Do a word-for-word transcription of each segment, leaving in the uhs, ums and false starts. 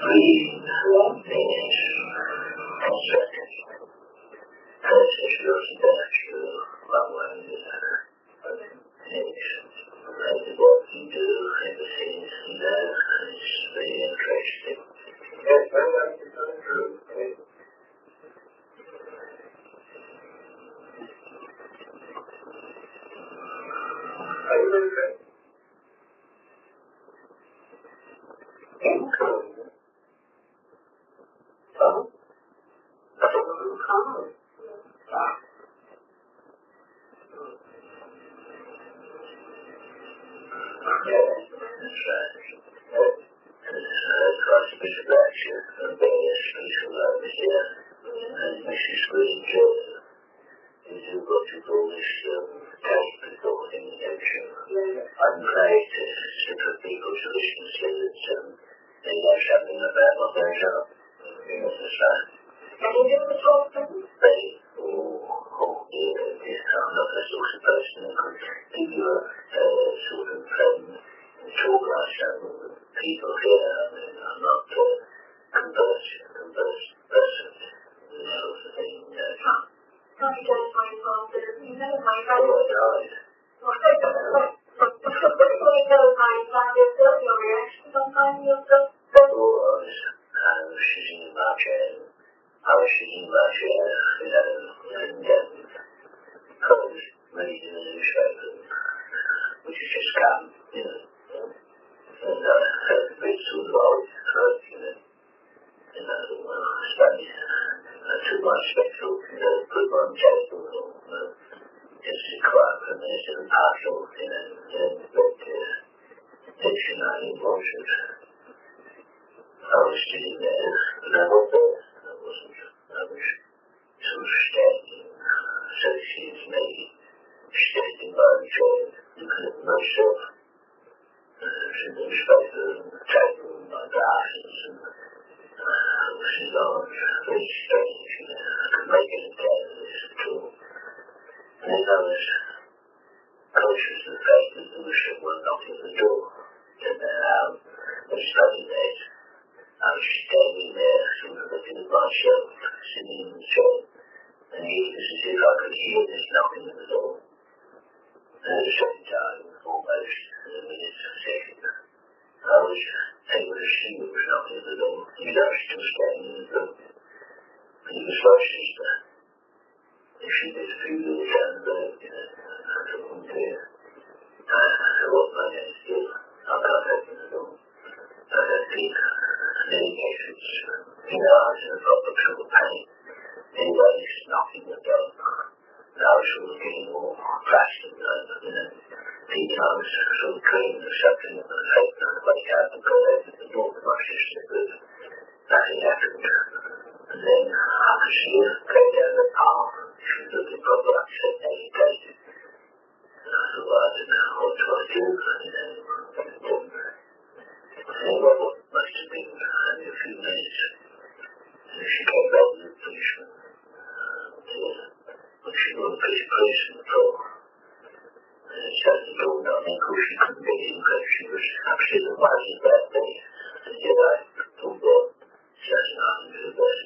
Green, finish, constructed. Finish goes back to what one desire. Finish. Like what you do in the scenes and that is very interesting. Yes, I like to go through. Are you ready? Income. Oh? That's a little common. Ah. Yeah, that's right. Across the distraction of various special levels, yeah. And Missus Green Joe is a logical wisdom, type of thought in the action. I'm glad to sit with people's listening to them. They know something about what they're up. Yes, that's right. Can you do the talk to them? They, oh, oh, yeah, yeah, I'm not the sort of person who could give you a uh, sort of um, talk like some people here. I mean, I'm not a uh, converse, converse person, you know, the thing. Uh, How do you get my father? You know my father. Oh, I died. What do you know my father? Your reaction sometimes yourself? Oh, I was, I was sitting in my chair. I was sitting in my chair, you know, and um, I was reading the newspaper, which has just come, you know, and I heard the bits of the voice, you know, and I thought, well, I studied, I took my spectacles, you know, put my table on, uh, just to quiet for a minute and partial, you know, and but, uh, dictionary emotions. I was sitting there, and I was there. I wasn't, I was sort of standing, so she's maybe standing by the chair, looking at myself. There's a newspaper and a table and my glasses, and uh, it was large, very strange, you know, I could make any out of this at all. And then I was conscious of the fact that there was someone knocking at the door, and um, I studied that. I was standing there, sort of looking at myself, sitting in the chair, and it was as if I could hear this knocking at the door. And at the same time, almost in a minute, a second, I was able to see what was knocking at the door, and I was still standing in the room. And it was my sister. And she was a few minutes down the road, you know, and I thought, oh dear. I thought, what am I going to do? I can't open the door. I don't think. And then he gave it, you know, I was in a proper sort of pain. Anyway, he's knocking the door. And I was sort of getting more plastic, you know, three times, sort of cleaning the something on the face, and I wake up and go over the door with my sister, but nothing happened. And then I could see her go down the path. She was looking probably upset, agitated. And I thought, well, I don't know, what do I do? You know, anyway, what must have been only a few minutes. And she came back with the policeman. But she got a piece of police on the floor. And it suddenly dawned on me, of course she couldn't get in, but she was upset and worried about me. And yet I thought, well, she doesn't know how to do that.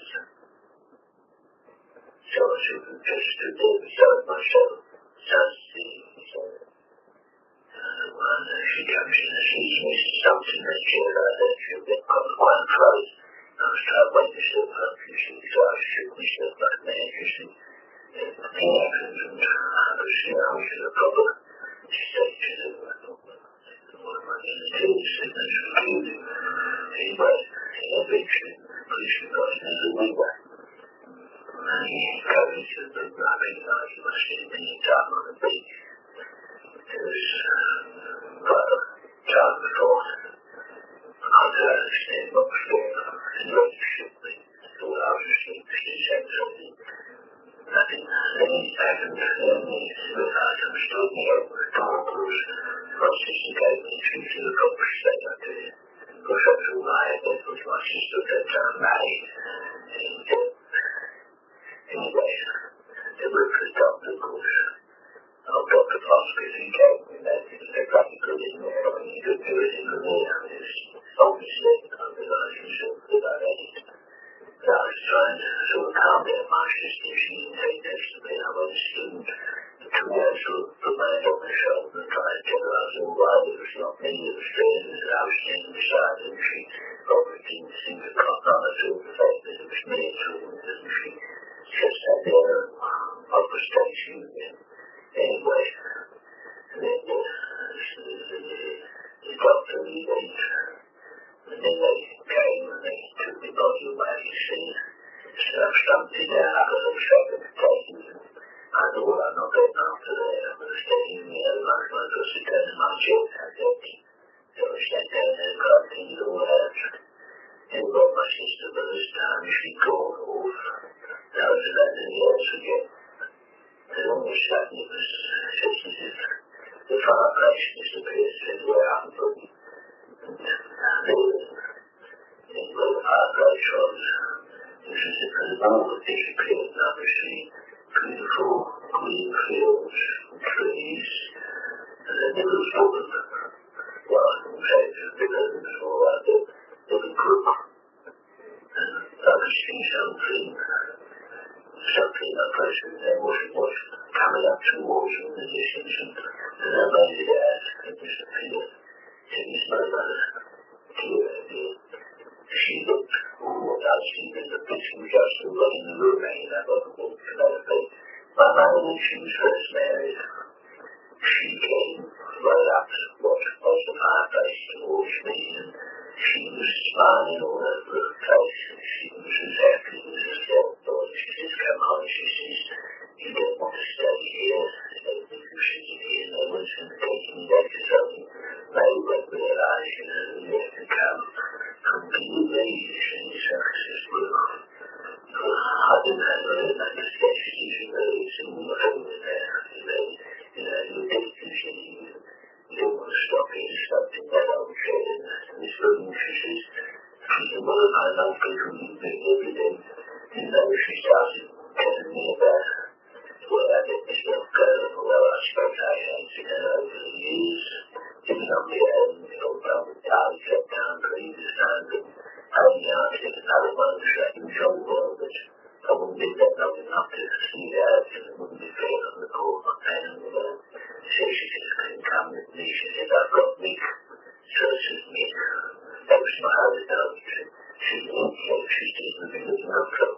So I sort of just stood there beside myself, started thinking, so, uh, well, she comes in and sees me, something in the chair like that, she'll get quite quite close. I was trying to wake myself up, you see, so I shook myself like mad, you see. And nothing happened, and I was, you know, I was in a problem. She said to them, I thought, well, what am I going to do? She said, that's what I do. Anyway, eventually, the policeman got in the window. And he came into the room, I realised he must have been time on the beach. It was quite a time before. I don't understand what was going on. And when he shook me, I thought I was asleep. She said something. Nothing. Then he happened, and he realised I was talking over the door. Of course, my sister gave me two to the proper state, I tell you. Of course, that's all I had. That was my sister at that time married. And uh, anyway, the roof was down, of course. I got the philosophy in Cambridge, that they're practically in there, I mean, you could do it in the there, it's obviously, I realize yourself about it. I was trying to sort of calm down my sister, she didn't take next to me, I was a student, the two guys sort of put my head on my shoulder and tried to tell her I was all right, it was not me, it was friends, and I was standing beside her, and she probably didn't seem to clock on at all the fact that it was me at all, and she just sat there and I was station again. Anyway, and then uh, the, the, the doctor, he went, and then they came and they took the body away, you see, so I stumped it down, I got a second potatoes, and I thought, well, I'm not going after that, I'm going to stay in there, and I'm going to go sit down in my chair, and I empty. So I sat down there and got things all out, and got my sister, but this time she called off, and I was about to the else again. And all of a sudden it was just as if the fireplace disappeared straight away out of the and then where the fireplace was, it was as if the wall had disappeared and I could see beautiful green fields and trees, and then there was all of them. Well, I couldn't say it was bigger than it was all like the little brook, and I could see something. Something I personally then was was coming up towards me in the distance, and, and I made it out and disappeared. It was my mother. She looked, oh, what I see in the picture was just still in the room, hanging up on the wall for another day. My mother, when she was first married, she came right up to what was the fireplace towards me, and she was smiling all over the place, and she was as happy as herself. She says, come on, she says, you don't want to stay here, I don't think you should be here, no one's going to take me back to something. They won't realise, you know, you have to come from being raised, and so I says, well, I don't know, I don't understand, she says, you know, it's all over there, you know, you know, you're distance, you you don't want to stop here, something that old chair, and this room, she says, she's a mother, I know people who do every day. You know, she started telling me about where I let myself go, well, I suppose I had seen her over the years, giving up the end, you know, down the alley, kept down, previous times, and how, you know, I think another one was like in the old world, but I wouldn't be that long enough to see that, and it wouldn't be fair on the court, my pen, and all. So she just couldn't come with me, she said, I've got Mick, so this is Mick, that was my other dog, she didn't care, she didn't really love her.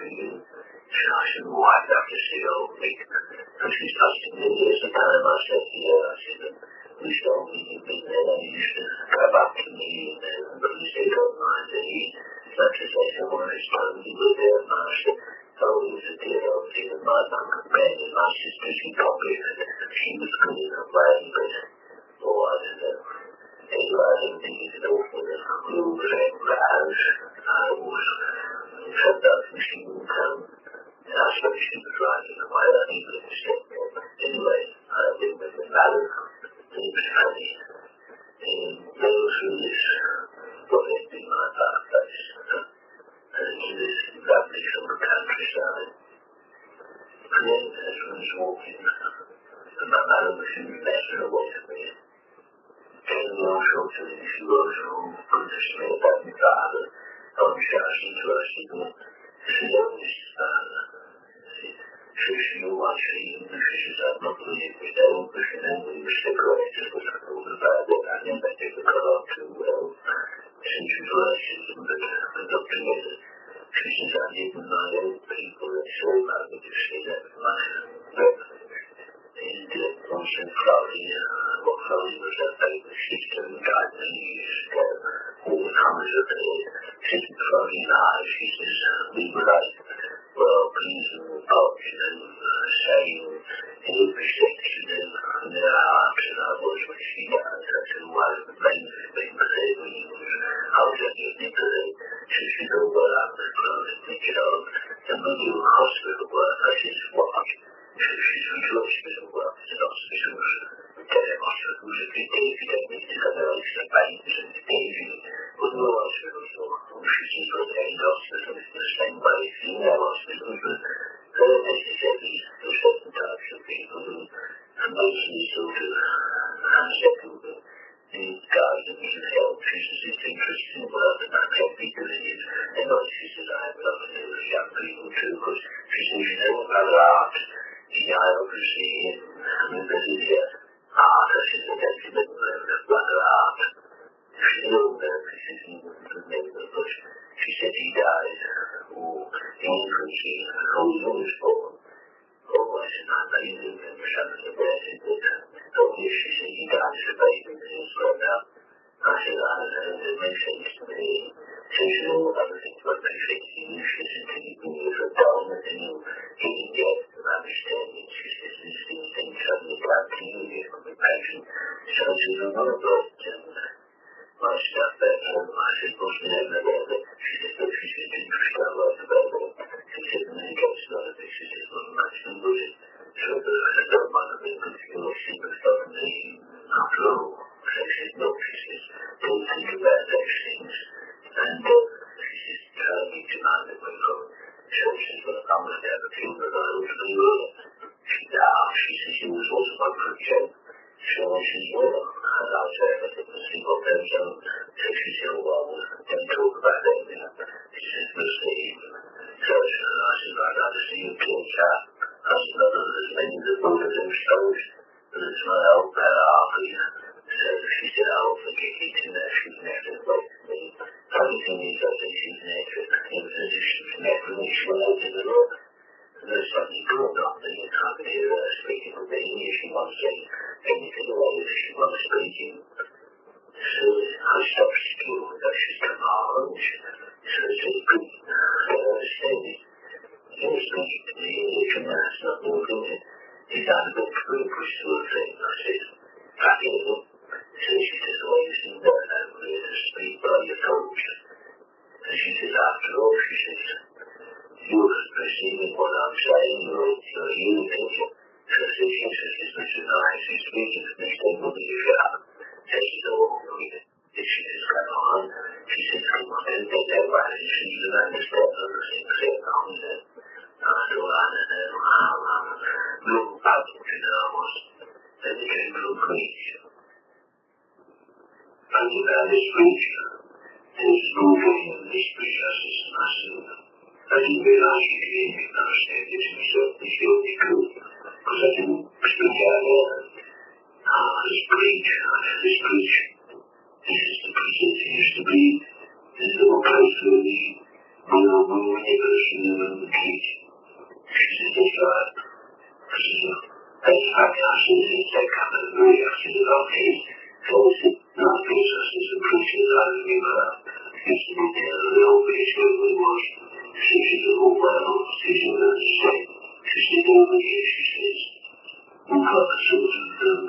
She asked me why I'd have to see old Mick, and she's asking me years ago, and I said, yeah, I said, we told me you'd been there, and you used to come up to me, and please they don't mind, and he, such as they said, when I told me you were there, and I said, oh, he was a dear old thing, and my mum companion, my sister, she got me, and she was good in her way, but, oh, I don't know. Anyway, I didn't think it at all for the rules and the house, I was, sometimes she wouldn't come, and I suppose she was right in the way, I didn't really understand that, but anyway, I didn't make it matter, and it was funny, and those who this, what had been my fireplace, and into this lovely sort of countryside, and then as I was walking, and my mother was in the matter away from me, and the old sort of thing, she was, oh, goodness me, about my father, I'm shouting to her, she said, she always, father, she she always said, she says, I'm not going to leave me down, but she then we were separated, was I thought about it, I never did got on too well, since she was working, but we got together, she says, I didn't mind old people, and so I would just say that was my and uh, also Chloe, uh, well, Chloe was her favourite sister who died many years ago. All the comers of her, sister Chloe and I, she says, uh, we were like, well, please and apart, you know, uh, saying in every respect, you know, and then I asked and I was when she died, I said, why was the blame for being prepared when you was, I was only a nipper then, so she said, oh, well, I'm going to close and pick it up, and we do hospital work. I said, what? She's from the hospital work, the hospitals, the hospitals, if you take it, you need to come out of the banks and the daisy, with no hospitals, or she's from any hospital, it's the same way, female hospitals, but very necessarily, for certain types of people who may to unsettle the guidance and help. She says it's interesting work and I'm happy doing it. And also she says I have love to do with young people too, because she says you know about art, geography, and this is art. She says that's a bit of art. She know that this isn't the name of the she said he died, or the infancy, or he was born. Oh, I said, I made him and something about it, but oh, yes, she said he died as a baby, and he's grown up. I said, I don't know, it makes sense to me. So she said, all other things like they think he useless until you can use a doll, and then you can get an understanding. She says, these things then suddenly come to you, you have to be patient. So she said, what about my stuff back home? I said, what's the name of it? She said, look, she said, didn't you start right about it? She said, and then he goes to other things. She says, well, much than good. So I don't mind a bit, but you'll see the stuff and see after all. So she said, no, she says, don't think about those things. And uh, she says, try me to mind it when you're so she says, well, I'm going to have a few that I was really well. She said, ah, she says, she was also my project. So I said, well, I like to have a bit of sleep on them. So she said, well, don't talk about that. She says, we'll see. So I said, I'd like to see you kill chat. I said, no, there's many that both of them stones, but it's my old pal Harvey. So she said, I'll forget you to that. She's never away from me. Funny thing is, I think she's never in a position to never when she went out in the road. And there's something going on there. You can't hear her speaking with me if she wants to say anything away if she wants speaking. So I stopped school, and she's come home. So it's a good understanding. You're speaking to me, and if that's not moving, he's out of the career push to a thing. I said, I hear him. So she says, well, you seem that I'm here to speak by your coach. And she says, after all, she says, you're perceiving what I'm saying, you're, you're hearing it. So she says, it's Mister Nice, he's speaking to me, so will be sharp. So she says, oh, she says, come on. She says, come on, don't get that right. And she says, I understand other things going on there. I said, well, I don't know, I'm a little puzzled, you know, I was, then it came to a preach. And about this preacher, there's moving in this preacher, I says, I said, I didn't realize you didn't understand this myself, this you'll be good, because I didn't speak out loud. Ah, this preacher, I said, this preacher, this is the preacher that used to be, this little place where we will move neighbors and then the kids. She said, that's right. I said, that's right. I said, it's that kind of way. I said, okay. So I said, no, because I said, the preacher that I remember used to be there, the old place where we was. She said, oh, well, she said, that's the same. She said, over here, she says, we've got the sort of, um,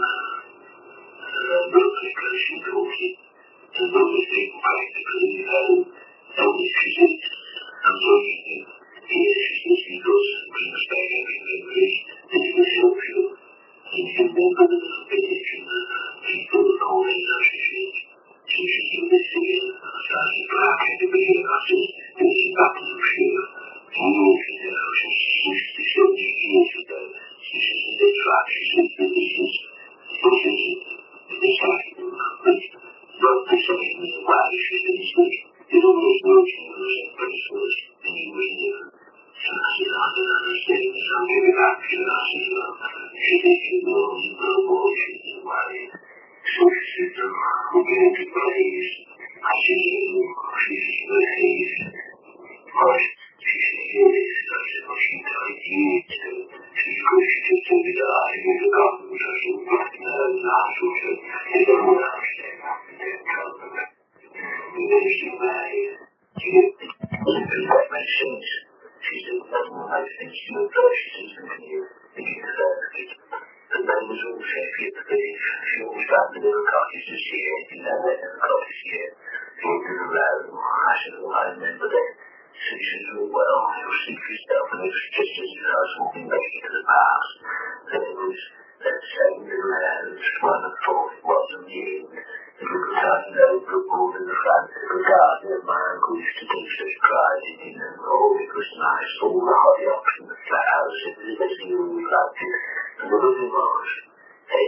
uh, replica, she calls it. The lovely thing, practically, um, only she said, I'm sorry, yes, she says, he goes and brings back every memory that he was help you. And you remember the village and the people and all these other things. So she said, this again, I started black at the beginning, I said, this is back to the future. You know, she said, I was sixty, seventy years ago. She said, that's right, she said, this is, this is, this happened, but this something in the way, she said, it's good. It always works in the same place first, and you read it. So I said, I don't understand this, I'll give it back to you. I said, well, she said, you know, you know, boy, she said, why? So she said, we're going to praise. I said, she said, praise. Right. She said, yes. I said, well, she died years ago. She said, because she just told me that I was a garden, which I said, well, no, no, I thought so. They don't understand that, and they're coming back. And then she married. She said, does that make sense? She said, it doesn't make sense to you, but she says, can you think of that? And then was always happy at the village. She always found the little cottage that she had, you know, that little cottage she had. She had to around. I said, well, I remember that. So she said, oh, well, you'll see for yourself, and it was just as you guys walking back into the past. And it was that same little house, one of thought it wasn't you. It was a tiny open board in the front of the garden that my uncle used to take such pride in, you know. Oh, it was nice, all the hollyhocks and the flowers, it was as you always liked it. And the little was, hey there,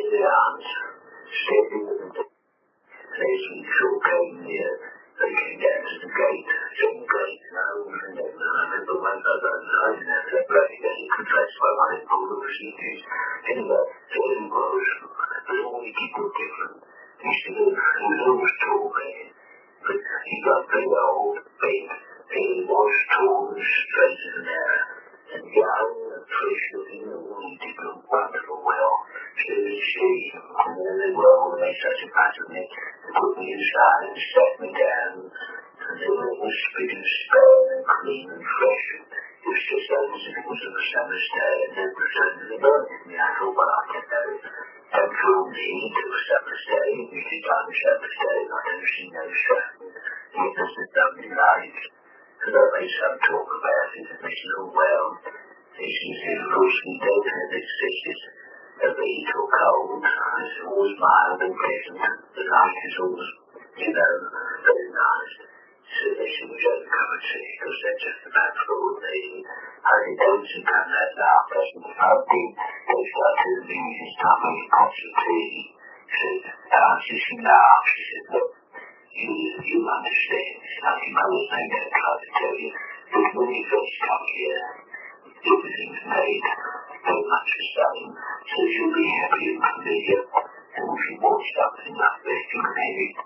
Hans, standing at the door. And as he saw came near, they came down to the gate, saying great knows, and then I remember one of those eyes and that that bloody that he could trace by one of all the procedures. Anyway, so he was, but all he did was different. He said, he was always tall, man, but he got very old, big, and he was tall and straight as an arrow, and young and fresh looking, and all he did look wonderful well. So he said, and then they were all made such a fuss of me, and put me inside and sat me down, and they were all spick and span and clean and fresh, and it was just as if it was on a summer's day, and then the sun really burning me. I thought, well, I can't have it. Don't fool me to a summer's day, it is on a summer's day, and I don't see no sun. It doesn't something like, because I made some talk about it, and they said, oh, well, this is it, of course, we don't have excesses of heat or cold. It's always mild and pleasant. The night is always, you know, very nice. So they said, we don't come and see, because they're just about full of me. I don't see come that laugh, doesn't it? I did. They started to use his tummy and pots of tea. So, uh, she she laughed. She said, look, you, you understand. It's nothing I was saying that I tried to tell you. But when you first come here, everything's made very much the same, so you'll be happy and familiar, and if you want something like this, you can have it.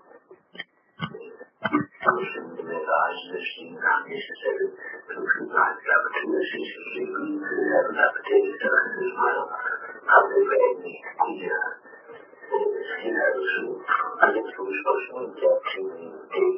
Something to realise this thing is unnecessary, because we might have a tendency to have an appetite as well. I've never had any idea. You know, so I think it was supposed to be that to me,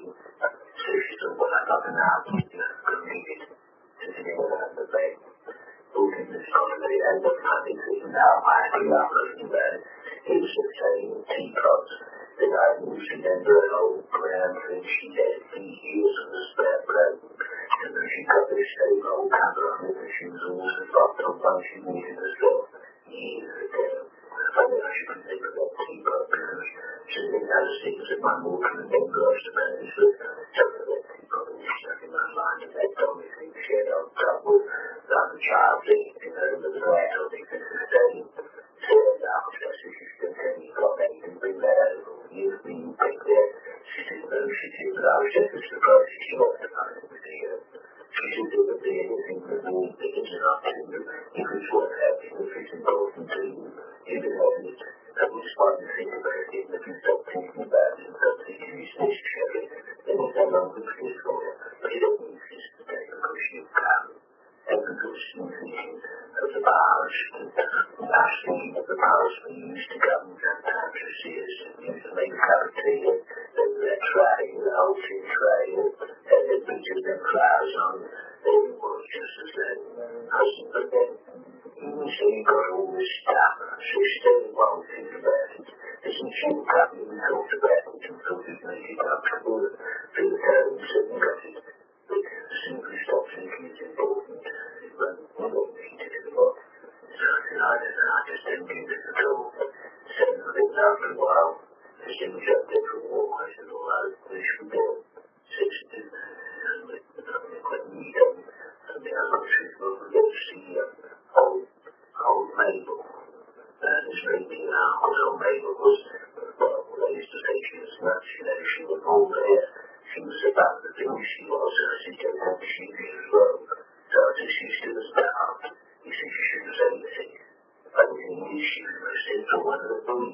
so she said, well, I got an hour, you know, couldn't eat it. So she didn't have the bed. Talking this comedy and the funny thing now, I think I'm looking at it. He was just saying teapots that I used to remember an old grandmother, she had these years of the spare bread, and then she got this same old cover on it, and she was always a fucked up bunch she needed herself years ago. I mean, I should think of that teapot because she didn't have things that my mother can remember, I suppose, but some of that teapot was stuck in my mind, and that told me things she had on top with. Like a child thing, you know, the right or things that are saying, turned out, just as she still saying, you got that, you can bring that over, you can you take that. She said, no, she said, but I was just as surprised she got the money with the, uh, she said, there would be anything that would be interrupted, if it's worth having, if it's important to you, you can have it. I was fun to think about it, if you stop thinking about it, and stop thinking it's necessary, then it's no longer peaceful, but it doesn't exist today because you can. And because you thinking of the bars, and last thinking of the bars we used to come sometimes to see us, and used to make a cup of tea, and that tray, the whole tea tray, and then pictures and flowers on, then it was just as that husband, but then you see you got all this stuff, so still won't think about it. Isn't she coming and thought about it and thought it made it comfortable for the homes and got it? But simply stop thinking it's important. It won't, we won't need it anymore. So I said, I don't know, I just don't think it at all. So then after a while, I said, we got there for a walk. I said, all right, we should go. So she did, and we quite neat them. And then I got to go to see old, old Mabel. And it's maybe now, because old Mabel was, well, they used to say she was nuts, you know, she was all there. She was about the thing she was, and I said, don't have to see me as well. So I said, she still was about. He said, she shouldn't say anything. I didn't think she was the most central one of the boys.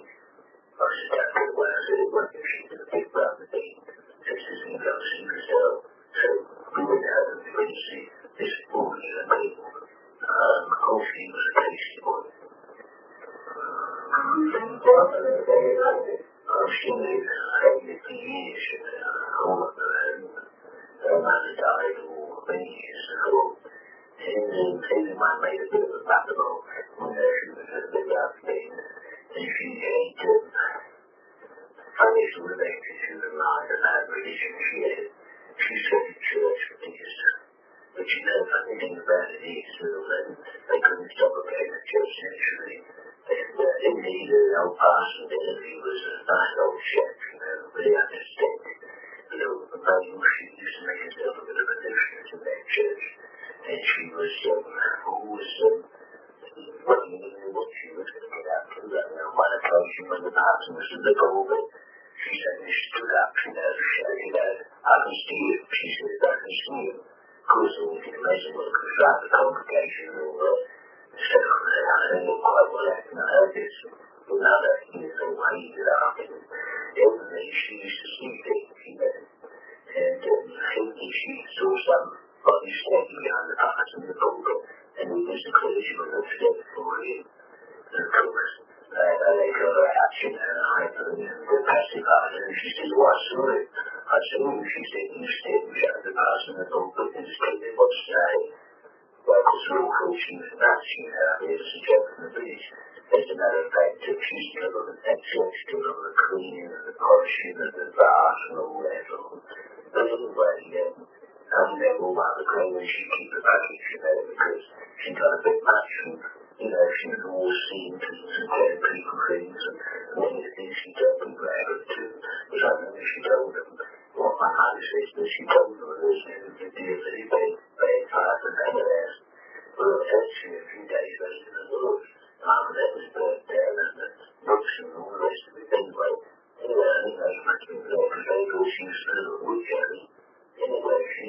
I said, that's good. When I said it wasn't, she was a big brother thing. So she said, you go see yourself. So we went out and we went to see this boy and Mabel. Um, hopefully he was a tasty boy. I've seen it, I've seen it for years, you know, all of them. Her mother died all many years ago. And then maybe mine made a bit of a battle when she was a bit out there. And she had um, funniest relationship in life, and that religion she had. She said in church for years. But you know, the funny thing about it is, that they couldn't stop her going to church naturally. And uh, indeed, the old pastor there, he was a nice old chap, you know, really understanding. You know, the Bible, she used to make herself a bit of a nuisance in that church. And she was um, always um, wondering what she was going to get up to. I mean, on one occasion when the darkness of the doorway. She said, she stood up, you know, shouting out, I can see you. She said, I can see you. Of course, all you can imagine what comes throughout the congregation and all that. So, I don't know quite what happened. I heard this. But now that he is away, laughing. Everybody, she used to see things, you know. And um, I think she saw somebody standing behind the bars in the pulpit, and it was the collision of the step for him. And of course, uh, they got her out, you know, and I put them in the passive part, and she said, oh, I saw it. I saw him, she said, you stand behind the bars in the pulpit, and just tell me what to say. Well, of course, we're all coaching the nuts, you know, there's a joke in the village. As a matter of fact, she's got a lot of that sex, got a lot of the cleaning and the polishing and the bath and all that. But anyway, um, I don't know all about the cleaning, she'd keep the bucket, you know, because she got a bit much and, you know, she was always seeing things and telling people things and many of the things she told people out of too. Because I remember she told them, what my mother says, that she told them that there's never to do a very bad, bad part of the house. Well, actually, a few days later, the Lord, after that was burnt down and the books and all the rest of it. Anyway, anyway, I think they must have been there because they thought she was still a wood carry. Anyway, she,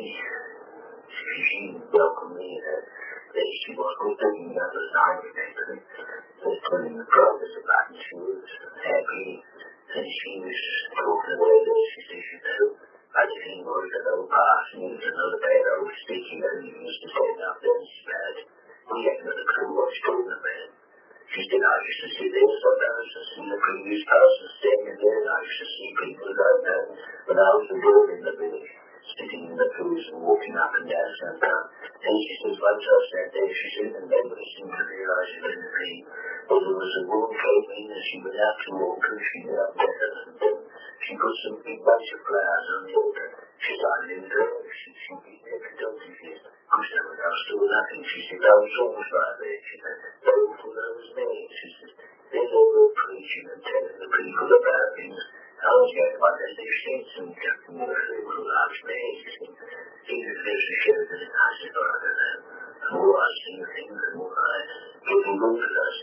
she, she welcomed me and that she was good doing the other side of it. But telling the progress about it, she was happy and she was talking away that she said, you know, I didn't worry that old pass and it was another bad old sticky that he used to stand up there and spat. We hadn't got a clue what she's talking about. She said, I used to sit there, so I used to see the previous person standing there, and I used to see people that I'd known when I was a girl in the village, sitting in the pools and walking up and down sometimes. And she says, once I sat there, she said, and then I seemed to realise it in the dream. Well, there was a woman came in and she went out to walk and she went up there and then she put some big bunch of flowers on the altar. She started in there, she, she beat there for donkey years. I was telling her I was doing nothing. She said, I was always like that. She said, they all thought I was me. She said, then they were preaching and telling the people about things. I was going like that, they've seen some Captain Murphy with a large man. She said, Jesus lives to show that. I said, oh, I don't know. The more I see things, the more I get involved with us.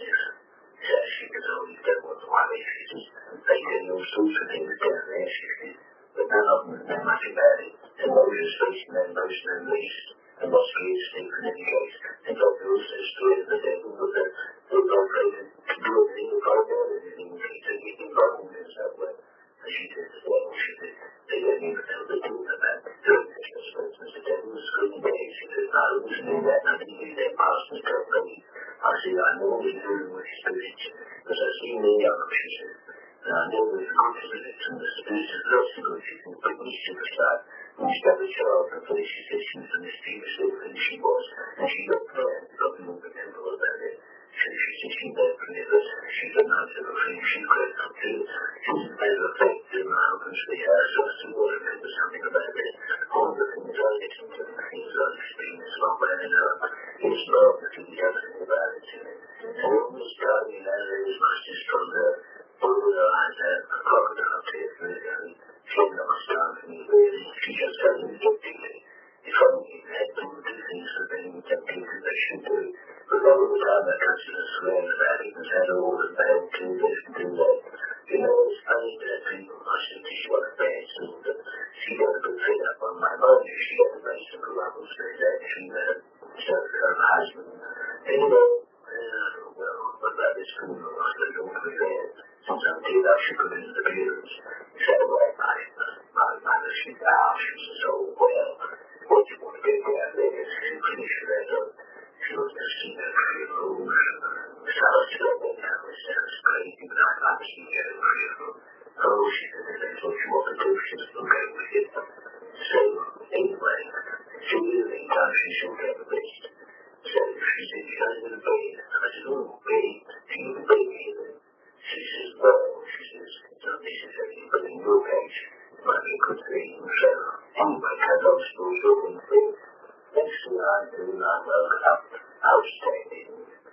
So she goes, oh, you don't want to worry. She says, they do all sorts of things down there. She said, but none of them know much about it. And Moses facing them most no least. And what's good is things in any case. And God also destroyed the devil with the God created to do everything with God down and everything. He said, you can go in this that way. And she said, well, she said, they don't even know the truth about doing this. I suppose the devil was good and bad. She said, no, I wasn't doing that. I didn't do that past and tell me. I said, I know what you're doing with spirit. Because I've seen the young, she said. And I know there's good spirit and the spirit is lots of good. She said, but we should have started. When she got the child, her place, she said she was a mischievous little thing, she was. And she got planned, got more than temple about it. So she said she never delivered. She got nice little thing, she crept up to it. She was a better effect than my husband's the house. So I said, well, I remember something about it. All the things I listened to, the things I experienced, not running up. It's love, but the other thing about it to me. And all this time, you know, there was much just from the blue eyes out, a crocodile tear for it, and she had not much time for me, really. She just doesn't get to me. If only had people do things for them, that people they should do. But all the time I touched her swearing about it and said, oh, the bad do this and do that. You know, it's funny that people, I said, she got a bad soul, but she got a good fit up on my mind. She got a very simple level, so that she met her husband. And you know, uh, well, what about this funeral? I said, don't be there. Since I'm dead, I should go into the pews. He said, well, my, my mother, she died. She says, oh, well, what do you want to get down there? She finished that up. She was just seeing that funeral. So I was still there now. It sounds crazy, but I'd like to see her at a funeral. Oh, she said, that's what you want to do. She was okay with it. So, anyway, she really does. She should get the best. So she said, you guys in the bed? I said, oh, bed? Do you have a bed here? She says, well, she says, so this is everything, but in your case, it might be a good thing. So, anyway, cut long story short and thing. Next thing I do, I woke up, I was standing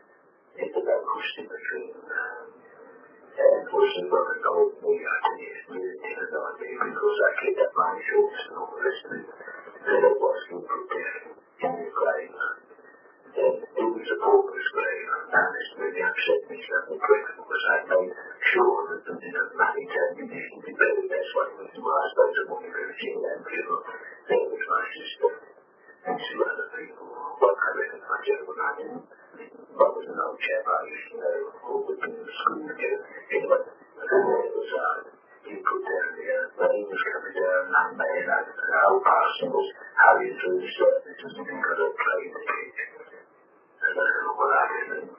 in the local cemetery, and was the brother told me I didn't really take a idea because I kept up my shorts and all the rest of it. Then it was he put there in the grave. And in was a pauper's grave, and this really upset me certainly grateful because I'd made sure that the you know, married ammunition would be buried. That's one reason why I suppose I wanted to see that funeral. There was my sister and two other people. One I reckon my general I didn't. One was an old chap I used to know, who would be in the school together. Anyway, and there was uh, he put down there, but he was coming down, young man, an old parson was hurrying through the service and he got a play in the pitch. And I don't know what I did, and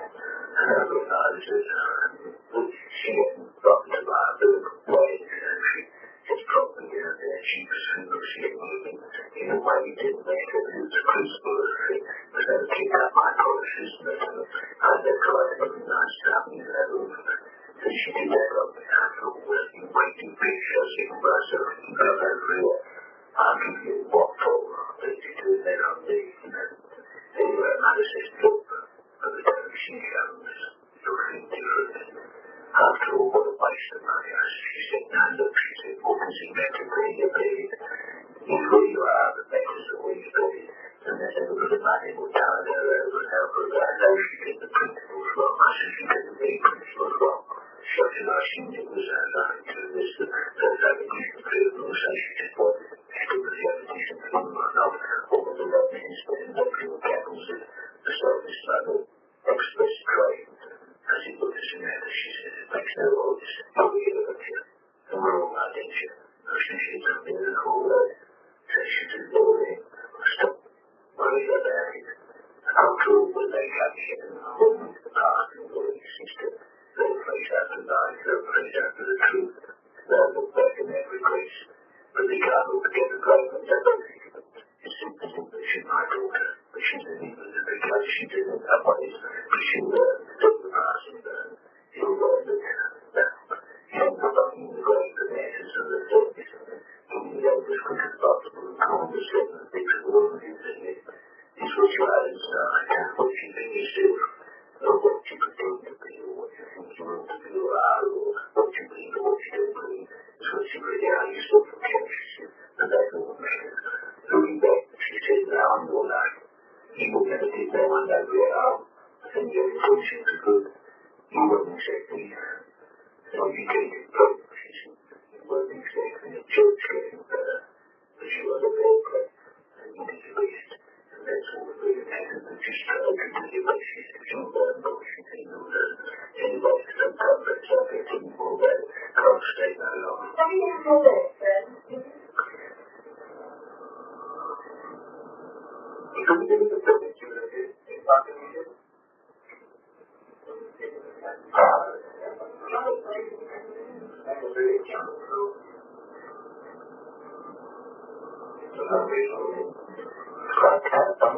I realised that uh, she hadn't gotten to my vertical way, and she just dropped me down there. She was super sick moving in a way he didn't make it. It was a crucible thing. But I would kick up my polishes and I had tried every nice stuff in that room. So she did that on me. I thought, well, you waiting pictures in myself and go over here. I'll give you what for. But you do that on me, you know. Anyway, Mother says, look, by the time she comes, you'll think different. After all, what a waste of money. She said, no, look, she said, what does he make to bring your bed? He's where you are, the beggars are where you bed. And there's a little bit of money will turn her over and help her. I know she did the principles wrong. I said, she did the big principles wrong. So I said, I assumed it was her nothing to this. There's no decent funeral, so she just wanted to still was have a decent funeral or not. All of the love is spending no funeral candles at the service level. Express train. As he looked us in there, she said, it makes no odds. You'll be able to. And we're all out, didn't you? I said, she's up in the hallway. So she did boring. Stop. Worry about it. After all, when they got here, home with the past and the sister, they face after life, they face after the truth. They'll look back in their regrets. But they can't look together great and everything. It's simply that she's my daughter. But she didn't even the big life she did in that way. But she learned, took the past and learned. He'll learn that he hadn't forgotten the great bananas and the thirties. He held as quick as possible and calm the seven things of all of his in it. It's what you had inside, what you think yourself, or what you pretend to be, or what you think you want to be, or are, or what you believe, or what you don't believe. It's what you really are yourself and captures you, and that's all that matters. Looking back, she said, now I'm your life. People never did that one that way out. I think your intentions are good. You won't exactly, so you take it good. She said, you won't exactly the church getting better, but you are the very great, and you did your best. And that's all that really matters, and just try to do your best to do that, but you think you'll learn. Anyway, sometimes that's how they think more about it. I can't stay that long. Thank you for this, then. You couldn't do the thing that you were doing in Buckingham? Ah, that was really true. It's a lovely story. Quite kind of fun.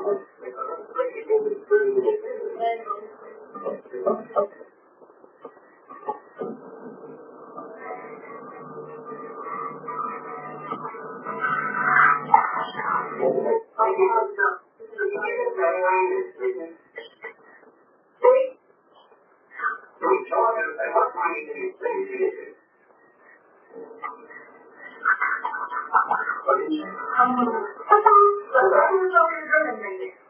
Um,